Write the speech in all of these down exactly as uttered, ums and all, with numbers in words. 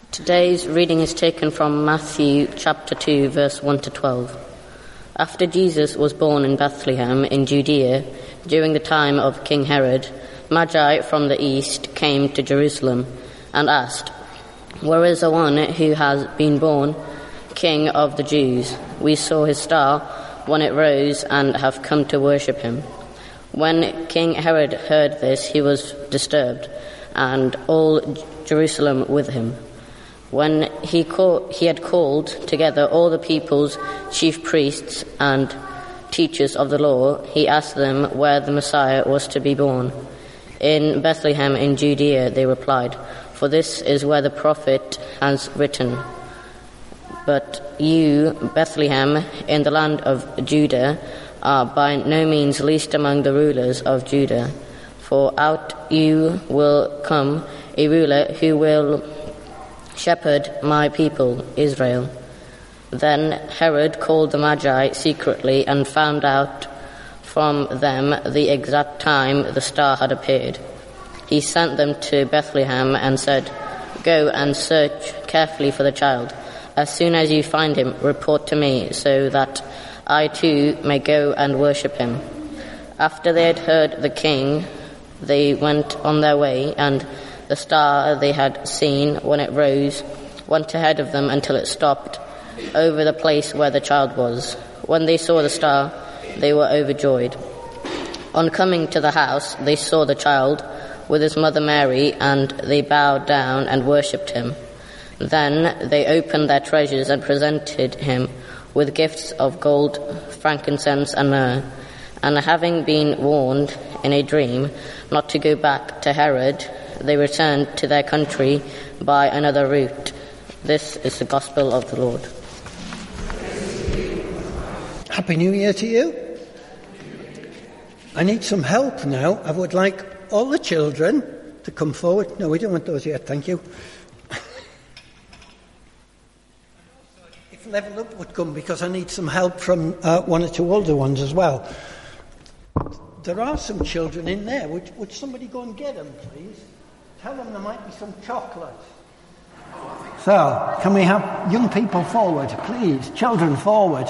Today's reading is taken from Matthew chapter two, verse one to twelve. After Jesus was born in Bethlehem in Judea, during the time of King Herod, Magi from the east came to Jerusalem and asked, "Where is the one who has been born King of the Jews? We saw his star when it rose and have come to worship him." When King Herod heard this, he was disturbed, and all Jerusalem with him. When he, call, he had called together all the people's chief priests and teachers of the law, he asked them where the Messiah was to be born. "In Bethlehem in Judea," they replied, "for this is where the prophet has written. But you, Bethlehem, in the land of Judah, are by no means least among the rulers of Judah, for out you will come a ruler who will shepherd my people, Israel." Then Herod called the Magi secretly and found out from them the exact time the star had appeared. He sent them to Bethlehem and said, "Go and search carefully for the child. As soon as you find him, report to me, so that I too may go and worship him." After they had heard the king, they went on their way, and the star they had seen when it rose went ahead of them until it stopped over the place where the child was. When they saw the star, they were overjoyed. On coming to the house, they saw the child with his mother Mary, and they bowed down and worshipped him. Then they opened their treasures and presented him with gifts of gold, frankincense, and myrrh. And having been warned in a dream not to go back to Herod, they returned to their country by another route. This is the gospel of the Lord. Happy New Year to you. I need some help now. I would like all the children to come forward. No, we don't want those yet, thank you. If Level Up would come, because I need some help from uh, one or two older ones as well. There are some children in there. Would, would somebody go and get them, please? Tell them there might be some chocolate. So, can we have young people forward, please? Children forward.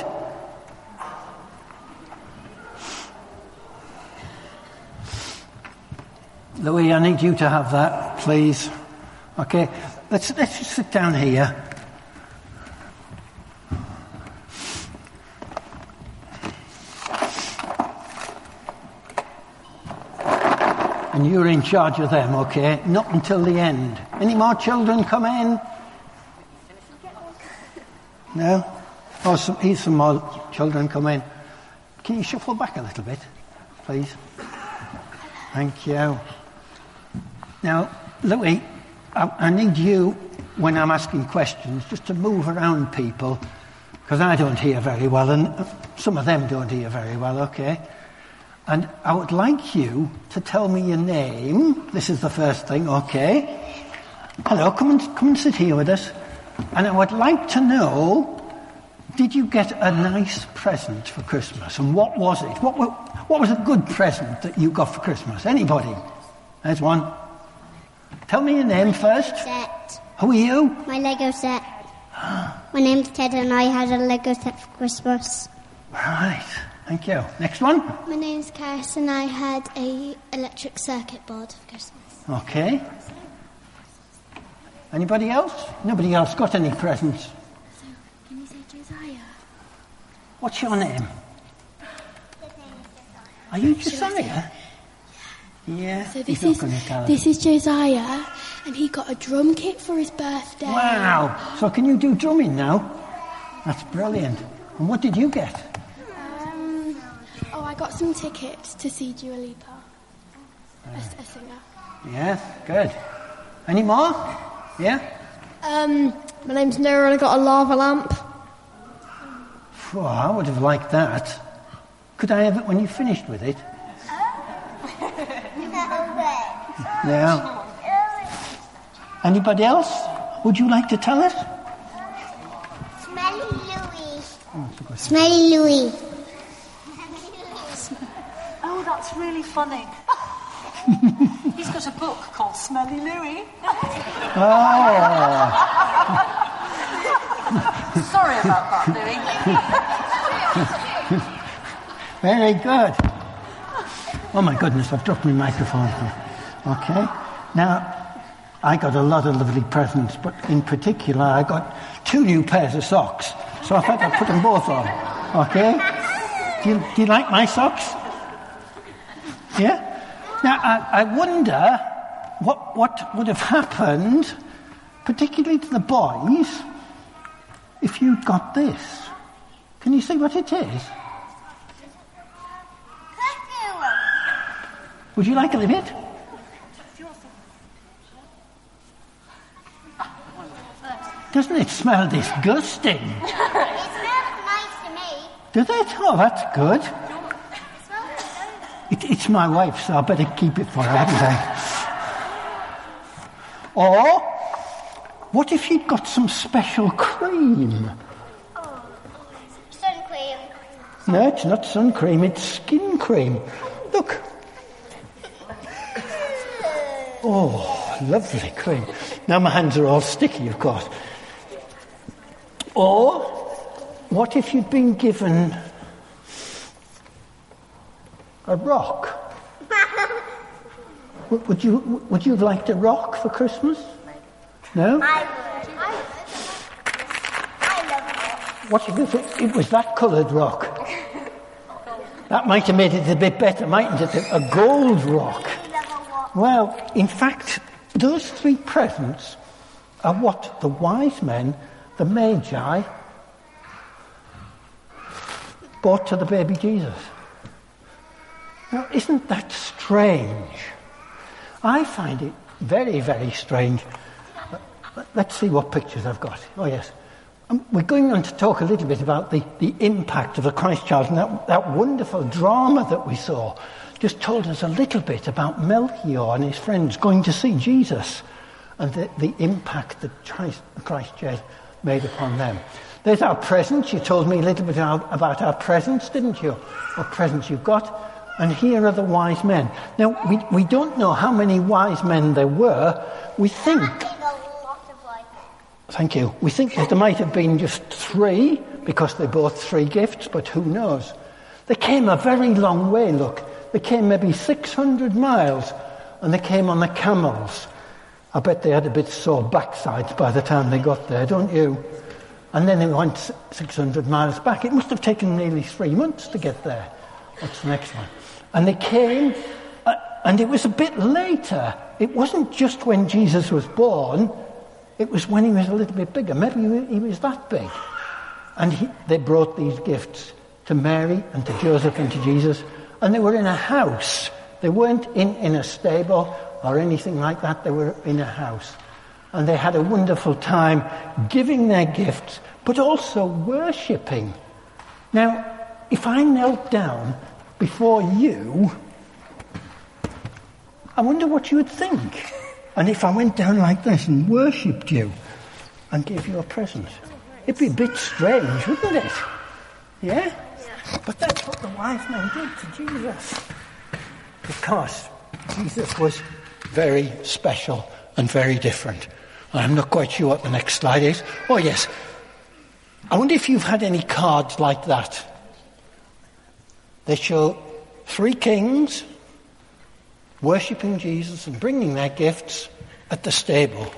Louis, I need you to have that, please. Okay, let's let's just sit down here. And you're in charge of them, okay? Not until the end. Any more children come in? No? Oh, some, here's some more children come in. Can you shuffle back a little bit, please? Thank you. Now, Louis, I, I need you, when I'm asking questions, just to move around people, because I don't hear very well, and some of them don't hear very well, okay? And I would like you to tell me your name. This is the first thing, okay? Hello, come and come and sit here with us. And I would like to know, did you get a nice present for Christmas? And what was it? What, what was a good present that you got for Christmas? Anybody? There's one. Tell me your name first. Set. Who are you? My Lego set. My name's Ted and I had a Lego set for Christmas. Right. Thank you. Next one. My name's Caris and I had a electric circuit board for Christmas. Okay. Anybody else? Nobody else got any presents? So, can you say Josiah? What's your name? Are you Josiah? Yeah. So this He's is not going to tell us. this is Josiah, and he got a drum kit for his birthday. Wow. So can you do drumming now? That's brilliant. And what did you get? Um, oh, I got some tickets to see Dua Lipa, a, a singer. Yes, good. Any more? Yeah? Um, my name's Noah, and I got a lava lamp. Oh, I would have liked that. Could I have it when you finished with it? Yeah. Anybody else? Would you like to tell us? Smelly Louie. Oh, Smelly Louie. Oh, that's really funny. He's got a book called Smelly Louie. Oh. about that, Louis. Very good. Oh my goodness, I've dropped my microphone. Okay. Now, I got a lot of lovely presents, but in particular, I got two new pairs of socks. So I thought I'd put them both on. Okay? Do you, do you like my socks? Yeah? Now, I, I wonder what, what would have happened, particularly to the boys, if you'd got this. Can you see what it is? Would you like a little bit? Doesn't it smell disgusting? It smells nice to me. Does it? Oh, that's good. It, it's my wife, so I better keep it for her, hadn't I? Or, what if you'd got some special cream? Oh, sun cream. No, it's not sun cream, it's skin cream. Look. Oh, lovely cream. Now my hands are all sticky, of course. Or, what if you'd been given a rock? Would you would you have liked a rock for Christmas? No? I would. I love it. What if it, it was that coloured rock? That might have made it a bit better, mightn't it? A gold rock. Well, in fact, those three presents are what the wise men, the Magi, brought to the baby Jesus. Now, isn't that strange? I find it very, very strange. Let's see what pictures I've got. Oh, yes. Um, we're going on to talk a little bit about the, the impact of the Christ child, and that, that wonderful drama that we saw just told us a little bit about Melchior and his friends going to see Jesus and the, the impact that Christ, Christ child made upon them. There's our presents. You told me a little bit about our presents, didn't you? What presents you've got. And here are the wise men. Now, we, we don't know how many wise men there were. We think... Thank you. We think that there might have been just three, because they brought three gifts, but who knows? They came a very long way, look. They came maybe six hundred miles, and they came on the camels. I bet they had a bit sore backsides by the time they got there, don't you? And then they went six hundred miles back. It must have taken nearly three months to get there. What's the next one? And they came, uh, and it was a bit later. It wasn't just when Jesus was born. It was when he was a little bit bigger. Maybe he was that big. And he, they brought these gifts to Mary and to Joseph and to Jesus. And they were in a house. They weren't in, in a stable or anything like that. They were in a house. And they had a wonderful time giving their gifts, but also worshipping. Now, if I knelt down before you, I wonder what you would think. And if I went down like this and worshipped you and gave you a present, it'd be a bit strange, wouldn't it? Yeah? But that's what the wise men did to Jesus. Because Jesus was very special and very different. I'm not quite sure what the next slide is. Oh, yes. I wonder if you've had any cards like that. They show three kings worshipping Jesus and bringing their gifts at the stable.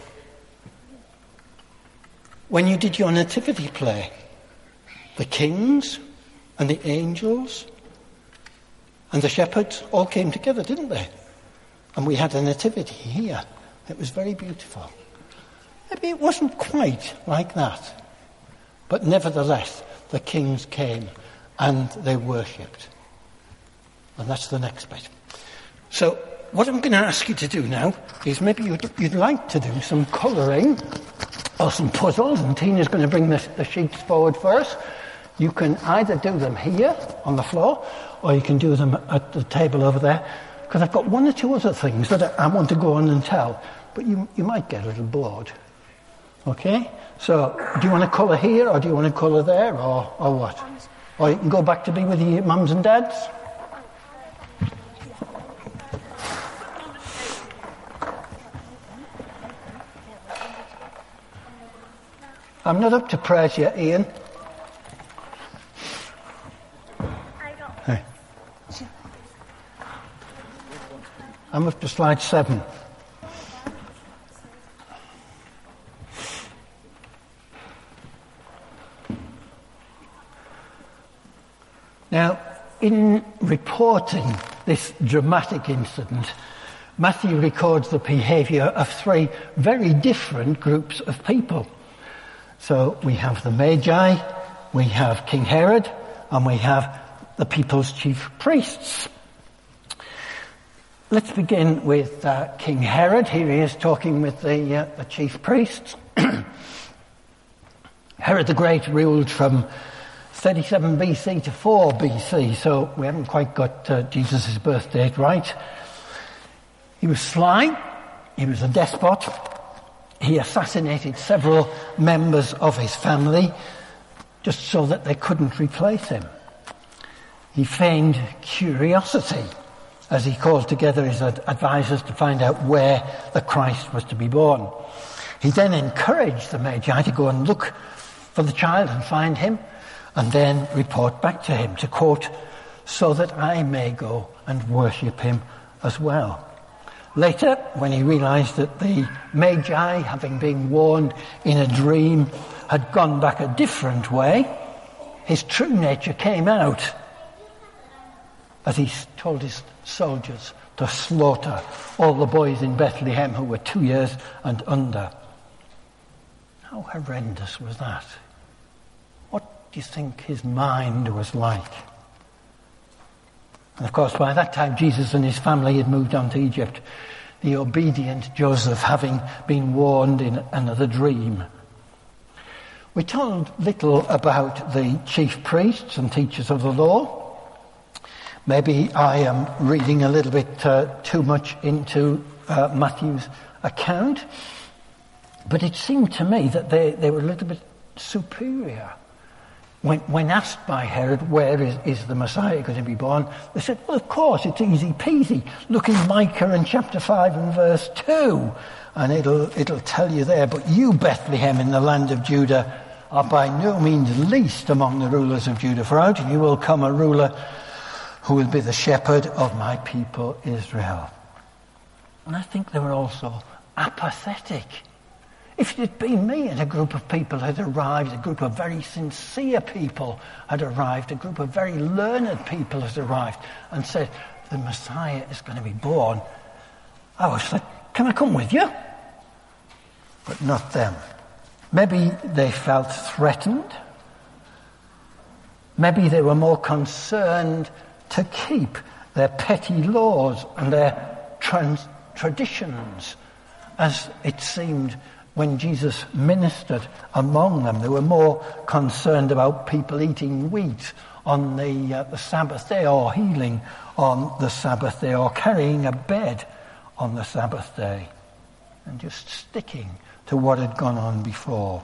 When you did your nativity play, the kings and the angels and the shepherds all came together, didn't they? And we had a nativity here. It was very beautiful. Maybe it wasn't quite like that. But nevertheless, the kings came and they worshipped. And that's the next bit. So, what I'm going to ask you to do now is maybe you'd, you'd like to do some colouring or some puzzles, and Tina's going to bring the, the sheets forward for us. You can either do them here on the floor, or you can do them at the table over there, because I've got one or two other things that I, I want to go on and tell, but you, you might get a little bored. Okay? So, do you want to colour here, or do you want to colour there, or, or what? Or you can go back to be with your mums and dads? I'm not up to prayers yet, Ian. I'm up to slide seven. Now, in reporting this dramatic incident, Matthew records the behaviour of three very different groups of people. So we have the Magi, we have King Herod, and we have the people's chief priests. Let's begin with uh, King Herod. Here he is talking with the, uh, the chief priests. Herod the Great ruled from thirty-seven B C to four B C, so we haven't quite got uh, Jesus' birth date right. He was sly, he was a despot, he assassinated several members of his family just so that they couldn't replace him. He feigned curiosity as he called together his ad- advisors to find out where the Christ was to be born. He then encouraged the Magi to go and look for the child and find him, and then report back to him, to quote, so that I may go and worship him as well. Later, when he realized that the Magi, having been warned in a dream, had gone back a different way, his true nature came out as he told his soldiers to slaughter all the boys in Bethlehem who were two years and under. How horrendous was that? What do you think his mind was like? And of course, by that time, Jesus and his family had moved on to Egypt, the obedient Joseph having been warned in another dream. We're told little about the chief priests and teachers of the law. Maybe I am reading a little bit uh, too much into uh, Matthew's account, but it seemed to me that they, they were a little bit superior. When, when asked by Herod, where is, is the Messiah going to be born, they said, well, of course, it's easy peasy. Look in Micah in chapter five and verse two, and it'll, it'll tell you there. But you, Bethlehem, in the land of Judah, are by no means least among the rulers of Judah, for out of you will come a ruler who will be the shepherd of my people Israel. And I think they were also apathetic. If it had been me and a group of people had arrived, a group of very sincere people had arrived, a group of very learned people had arrived and said, the Messiah is going to be born, I was like, can I come with you? But not them. Maybe they felt threatened. Maybe they were more concerned to keep their petty laws and their trans- traditions, as it seemed when Jesus ministered among them. They were more concerned about people eating wheat on the, uh, the Sabbath day, or healing on the Sabbath day, or carrying a bed on the Sabbath day, and just sticking to what had gone on before.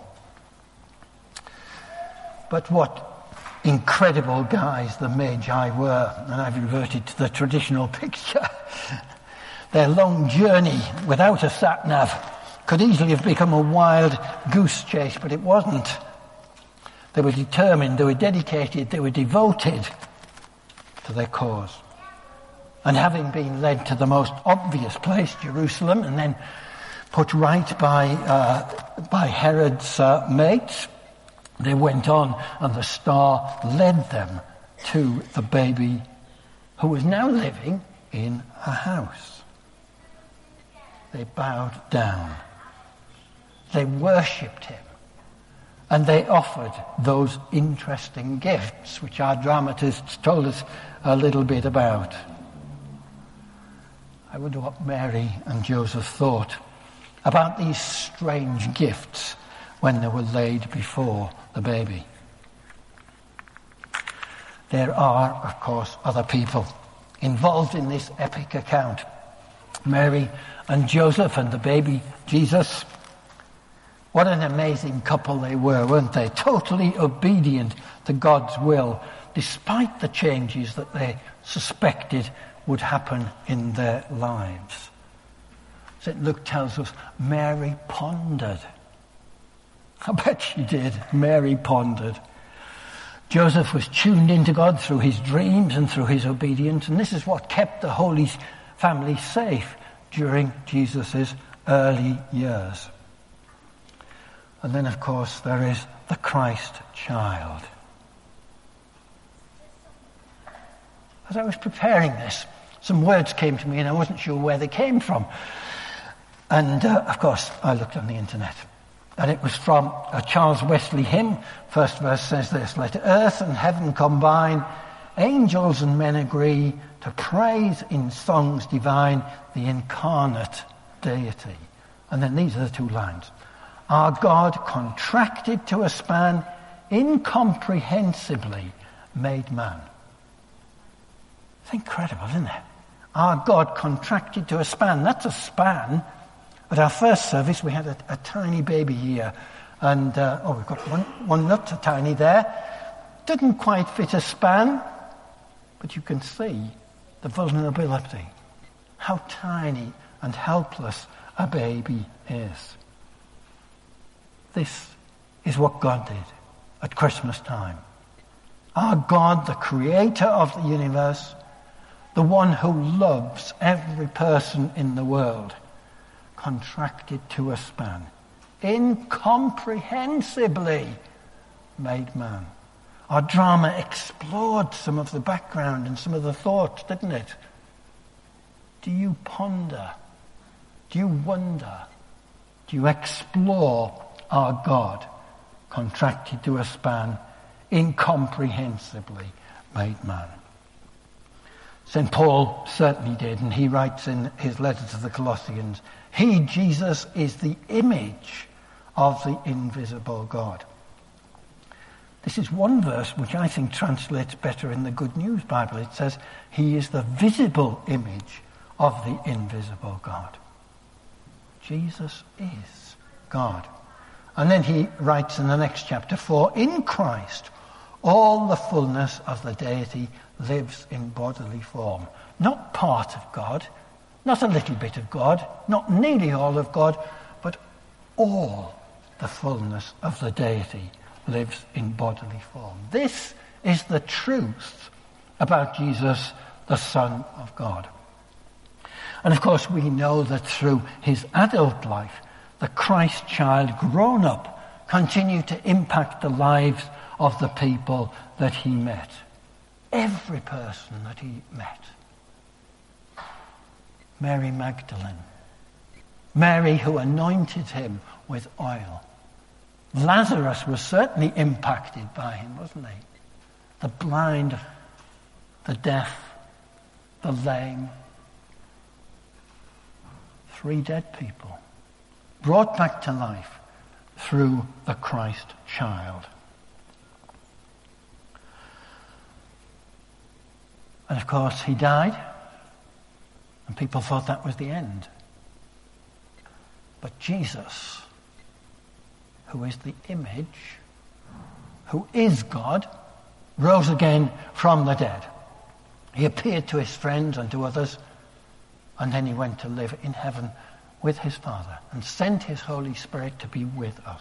But what incredible guys the Magi were, and I've reverted to the traditional picture. Their long journey without a sat-nav could easily have become a wild goose chase, but it wasn't. They were determined, they were dedicated, they were devoted to their cause. And having been led to the most obvious place, Jerusalem, and then put right by uh, by Herod's uh, mates, they went on, and the star led them to the baby who was now living in a house. They bowed down. They worshipped him, and they offered those interesting gifts which our dramatists told us a little bit about. I wonder what Mary and Joseph thought about these strange gifts when they were laid before the baby. There are, of course, other people involved in this epic account. Mary and Joseph and the baby Jesus. What an amazing couple they were, weren't they? Totally obedient to God's will, despite the changes that they suspected would happen in their lives. Saint Luke tells us Mary pondered. I bet she did. Mary pondered. Joseph was tuned into God through his dreams and through his obedience, and this is what kept the Holy family safe during Jesus' early years. And then, of course, there is the Christ child. As I was preparing this, some words came to me and I wasn't sure where they came from. And, uh, of course, I looked on the internet. And it was from a Charles Wesley hymn. First verse says this: "Let earth and heaven combine, angels and men agree, to praise in songs divine the incarnate deity." And then these are the two lines. "Our God, contracted to a span, incomprehensibly made man." It's incredible, isn't it? Our God contracted to a span. That's a span. At our first service, we had a, a tiny baby here. And, uh, oh, we've got one, one not so tiny there. Didn't quite fit a span. But you can see the vulnerability. How tiny and helpless a baby is. This is what God did at Christmas time. Our God, the creator of the universe, the one who loves every person in the world, contracted to a span, incomprehensibly made man. Our drama explored some of the background and some of the thoughts, didn't it? Do you ponder? Do you wonder? Do you explore our God, contracted to a span, incomprehensibly made man? Saint Paul certainly did, and he writes in his letter to the Colossians, "He, Jesus, is the image of the invisible God." This is one verse which I think translates better in the Good News Bible. It says, "He is the visible image of the invisible God." Jesus is God. And then he writes in the next chapter, "For in Christ all the fullness of the deity lives in bodily form." Not part of God, not a little bit of God, not nearly all of God, but all the fullness of the deity lives in bodily form. This is the truth about Jesus, the Son of God. And of course we know that through his adult life, the Christ child grown up continued to impact the lives of the people that he met. Every person that he met. Mary Magdalene. Mary who anointed him with oil. Lazarus was certainly impacted by him, wasn't he? The blind, the deaf, the lame. Three dead people brought back to life through the Christ child. And of course he died, and people thought that was the end. But Jesus, who is the image, who is God, rose again from the dead. He appeared to his friends and to others, and then he went to live in heaven with his Father and sent his Holy Spirit to be with us.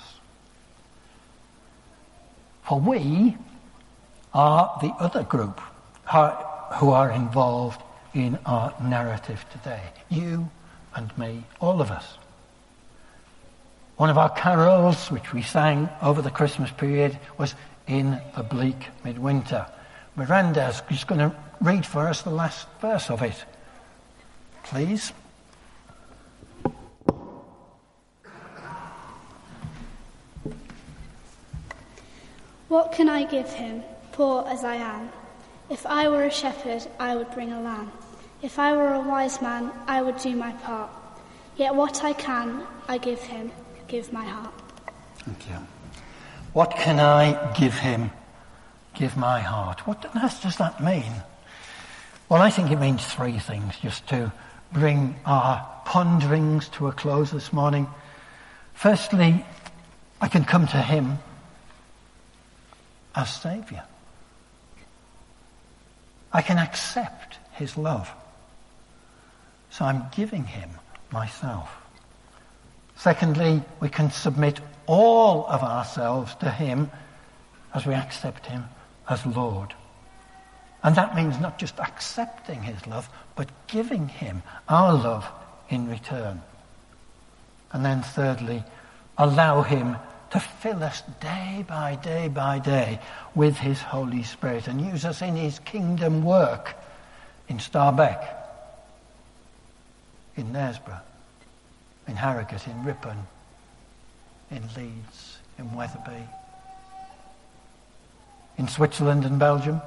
For we are the other group who are involved in our narrative today. You and me, all of us. One of our carols, which we sang over the Christmas period, was "In the Bleak Midwinter." Miranda's just going to read for us the last verse of it. Please. What can I give him, poor as I am? If I were a shepherd, I would bring a lamb. If I were a wise man, I would do my part. Yet what I can, I give him, give my heart. Thank you. What can I give him? Give my heart. What on earth does that mean? Well, I think it means three things, just to bring our ponderings to a close this morning. Firstly, I can come to him as Saviour. I can accept his love. So I'm giving him myself. Secondly, we can submit all of ourselves to him as we accept him as Lord. And that means not just accepting his love, but giving him our love in return. And then thirdly, allow him to fill us day by day by day with his Holy Spirit and use us in his kingdom work in Starbeck, in Knaresborough, in Harrogate, in Ripon, in Leeds, in Wetherby, in Switzerland and Belgium.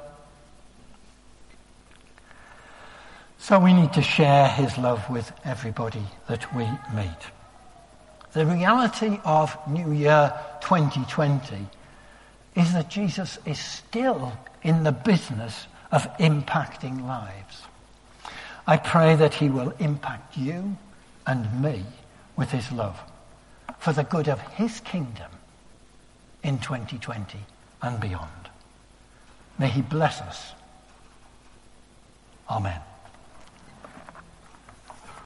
So we need to share his love with everybody that we meet. The reality of New Year twenty twenty is that Jesus is still in the business of impacting lives. I pray that he will impact you and me with his love for the good of his kingdom in twenty twenty and beyond. May he bless us. Amen.